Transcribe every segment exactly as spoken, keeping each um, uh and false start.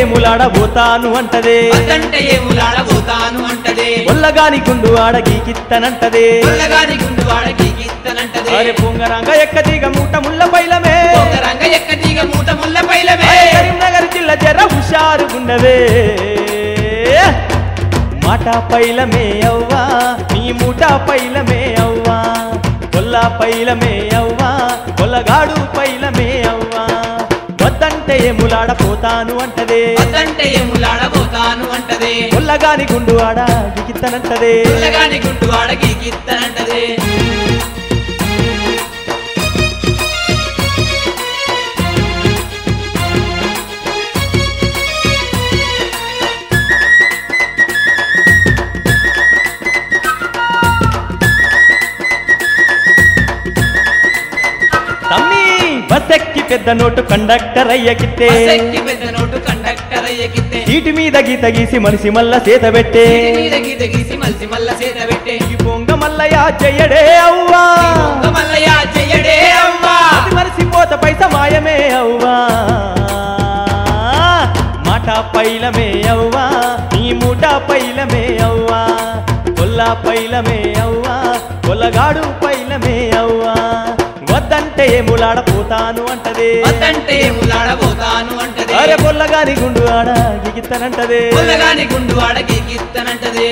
ఏములాడబోతాను అంటదే వద్దంటే ఏములాడబోతాను అంటదే ఒల్లగాని గుండు ఆడ గీకిత్తనంటదే ఒల్లగాని గుండు వాడకి గీత్తనంటదే అరే పొంగరంగ ఎక్కదిగ మూట ముళ్ళ పైలమే రంగ ఎక్కదీగ మూట ముళ్ళ పైలమే కరీంనగర్ జిల్లా జర హుషారు గుండవే మాట పైలమే అవ్వా నీ మూట పైలమే అవ్వా కొల్ల పైలమే అవ్వా కొల్లగాడు పైలమే అవ్వా వద్దంటే ఏములాడపోతాను అంటదే వద్దంటే ఏములాడబోతాను అంటదే కొల్లగాని గుండు ఆడ గిగిత్తనంటదే ఒల్లగాని గుండు వాడకి గీత్తనంటదే తమ్మి బస్సెక్కి పెద్ద నోటు కండక్టర్ అయ్యకిత్తే బస్సెక్కి పెద్ద నోటు కండక్టర్ అయ్యకిత్తే సీటు మీద గీత గీసి మనిషి మల్ల సేత పెట్టే సీటు మీద గీత గీసి మల్సి మల్ల సేత పెట్టే ఈ పొంగ మల్లయ్య చెయ్యడే అవ్వా దొంగ మల్లయ్య చెయ్యడే అవ్వా అది మరిసిపోత పైస మాయమే అవ్వా మాట పైలమే అవ్వా నీ మూట పైలమే అవ్వా కొల్ల పైలమే అవ్వా కొల్లగాడు పైలమే అవ్వా వద్దంటే ఏములాడపోతాను అంటదే వద్దంటే ఏములాడబోతాను అంటదే అరే పొల్లగాని గుండు ఆడ గిగిత్తనంటదే ఒల్లగాని గుండు వాడకి గీత్తనంటదే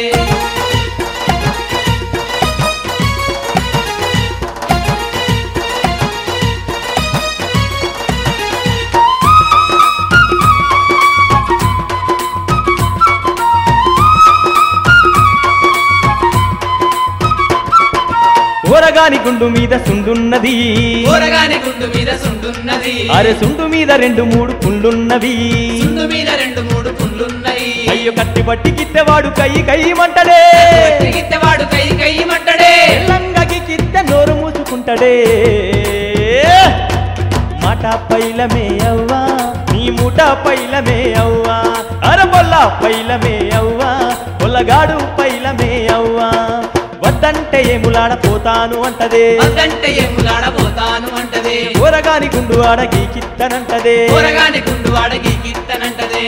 ఊరగాని గుండు మీద సుండున్నది ఊరగాని గుండు మీద సుండున్నది అరే సుండు మీద రెండు మూడు పుండ్లున్నవి సుండు మీద రెండు మూడు పుండ్లున్నాయి అయ్యో కత్తి పట్టి గిత్తెవాడు కై కయ్యమంటడే గిత్తెవాడు కై కై మంటడే లంగకి గిత్తె నోరు మూసుకుంటడే మాట పైలమే అవ్వా నీ మూట పైలమే అవ్వా అర పొల్ల పైలమే అవ్వా పొల్లగాడు పైలమే అవ్వా వద్దంటే ఏములాడపోతాను అంటదే వద్దంటే ఏములాడబోతాను అంటదే ఊరగాని గుండు ఆడ గీకిత్తనంటదే ఊరగాని గుండు వాడకి గీత్తనంటదే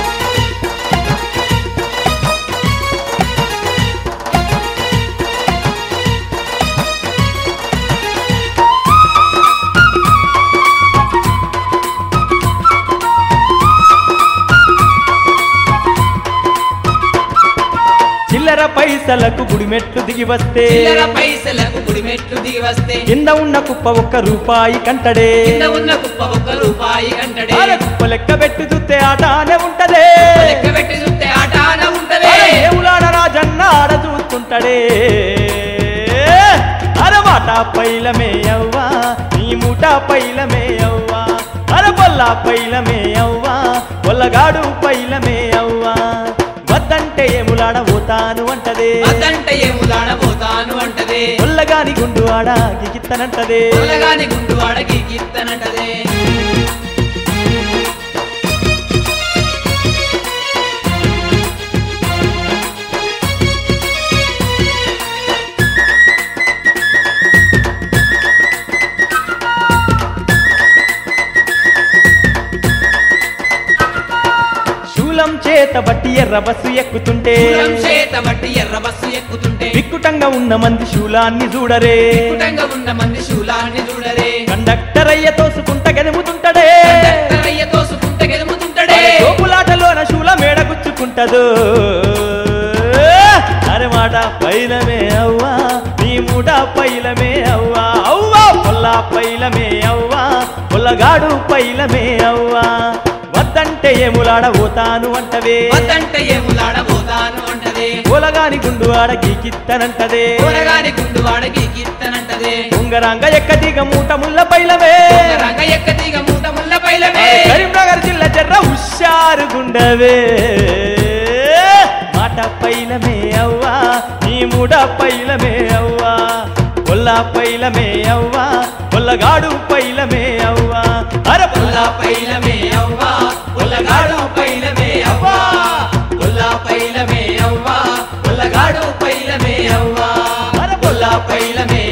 చిల్లర పైసలకు గుడిమెట్లు దిగి వస్తే చిల్లర పైసలకు గుడి మెట్లు దిగి వస్తే కింద ఉన్న కుప్ప ఒక్క రూపాయి కంటడే కింద ఉన్న కుప్ప ఒక్క రూపాయి కంటడే అరే కుప్ప లెక్క పెట్టి చూస్తే ఆటానే ఉంటదే లెక్క పెట్టి చూస్తే ఆటాన ఉంటదే అరే ఏములాడ రాజన్న ఆడ చూస్తుంటడే అర మాట పైలమే అవ్వా నీ మూట పైలమే అవ్వా అర బొల్ల పైలమే అవ్వా బొల్లగాడు పైలమే అవ్వా వద్దంటే ఏములాడబోతాను అంటదే వద్దంటే ఏములాడబోతాను అంటదే ఒల్లగాని గుండు ఆడ గిగిత్తనంటదే ఒల్లగాని గుండు వాడకి గీత్తనంటదే శూలం చేత బట్టి ఎర్ర బస్సు ఎక్కుతుంటే శూలం చేత బట్టి ఎర్ర బస్సు ఎక్కుతుంటే విక్కుటంగా ఉన్న మంది శూలాన్ని చూడరే కుటంగా ఉన్న మంది శూలాన్ని చూడరే కండక్టర్ అయ్య తోసుకుంట గెలుముతుంటడే కండక్టరయ్య తోసుకుంట గెలుముతుంటడే తోపులాటలోన శూల మేడ గుచ్చుకుంటదు అరే మాట పైలమే అవ్వా నీ మూట పైలమే అవ్వా అవ్వా పొల్ల పైలమే అవ్వా పొల్లగాడు పైలమే అవ్వా వద్దంటే ఏములాడబోతాను అంటవే వద్దంటే ఏములాడబోతాను అంటదే పొలగాని గుండు ఆడ గీకిత్తనంటదే ఊరగాని గుండు వాడకి గీత్తనంటదే ఉంగరాంగ ఎక్కదిగ మూట ముళ్ళ పైలమే రంగ ఎక్కదీగ మూట ముళ్ళ పైలమే కరీంనగర్ జిల్లా జర్ర హుషారు గుండవే మాట పైలమే అవ్వా నీ మూట పైలమే అవ్వా పొల్ల పైలమే అవ్వా పొల్లగాడు పైలమే అవ్వా అర పుల్ల పైలమే అవ్వా పుల్లగాడు పైలమే అవ్వా పుల్ల పైలమే అవ్వా పుల్లగాడు పైలమే అవ్వా అర పుల్ల పైలమే